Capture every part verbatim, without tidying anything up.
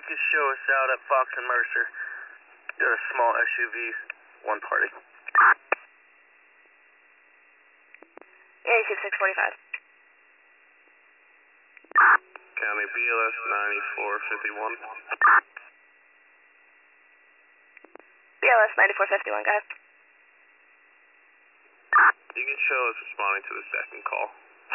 could show us out at Fox and Mercer. They're a small S U V, one party. Yeah, you six forty-five. County B L S ninety-four fifty-one. B L S ninety-four fifty-one, guys. You can show us responding to the second call.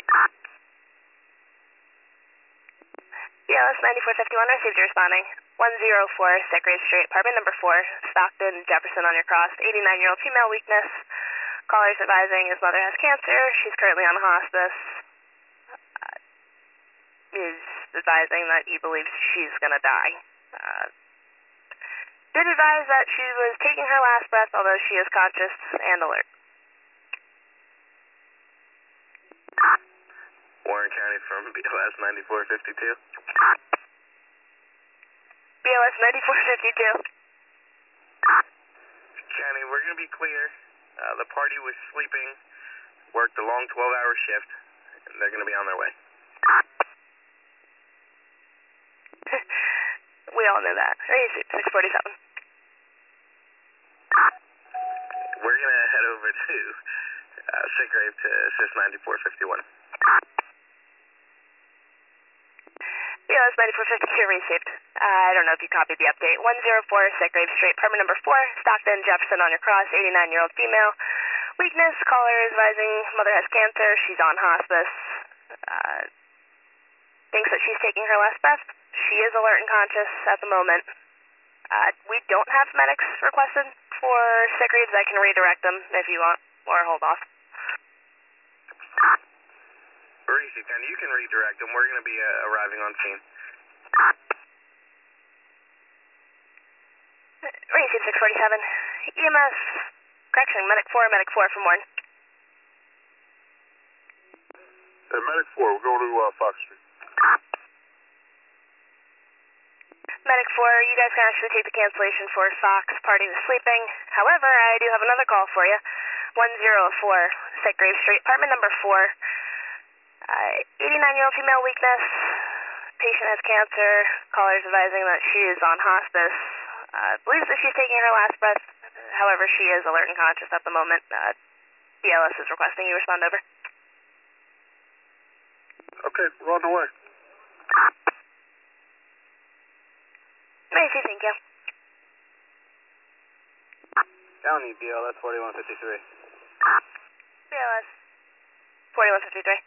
B L S ninety-four fifty-one, received you responding. one oh four Segrave Street, apartment number four, Stockton, Jefferson on your cross. eighty-nine-year-old female, weakness. Caller's advising his mother has cancer. She's currently on hospice. Uh, is advising that he believes she's going to die. Uh, did advise that she was taking her last breath, although she is conscious and alert. Warren County from B L S ninety-four fifty-two. B L S ninety-four fifty-two. County, we're going to be clear. Uh, the party was sleeping, worked a long twelve-hour shift, and they're going to be on their way. We all knew that. six forty-seven. We're going to head over to uh, Segrave to assist ninety-four fifty-one. B L S ninety-four fifty-two received. Uh, I don't know if you copied the update. one oh four Segrave Street, apartment number four, Stockton, Jefferson on your cross, eighty-nine-year-old female. Weakness, caller is advising mother has cancer, she's on hospice. Uh, thinks that she's taking her last breath. She is alert and conscious at the moment. Uh, we don't have medics requested for Segraves. I can redirect them if you want, or hold off. Reese, you can redirect them. We're going to be uh, arriving on scene. Reese, six forty-seven. E M S, correction, Medic four, Medic four from Warren. Hey, Medic four, we're going to uh, Fox Street. Medic four, you guys can actually take the cancellation for Fox. Party was sleeping. However, I do have another call for you. one oh four Segrave Street, apartment number four. Uh, eighty-nine-year-old female, weakness. Patient has cancer. Caller's advising that she is on hospice. Uh, believes that she's taking her last breath. However, she is alert and conscious at the moment. Uh, B L S is requesting you respond over. Okay, we're on the way. Macy, thank you. County B L S forty-one fifty-three. B L S forty-one fifty-three.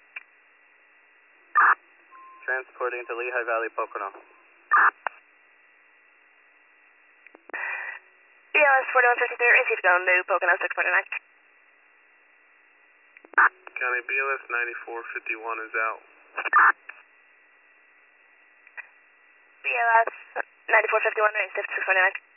Transporting to Lehigh Valley, Pocono. B L S forty-one fifty-three, received going to Pocono six forty-nine. County B L S ninety-four fifty-one is out. B L S ninety-four fifty-one, received six forty-nine.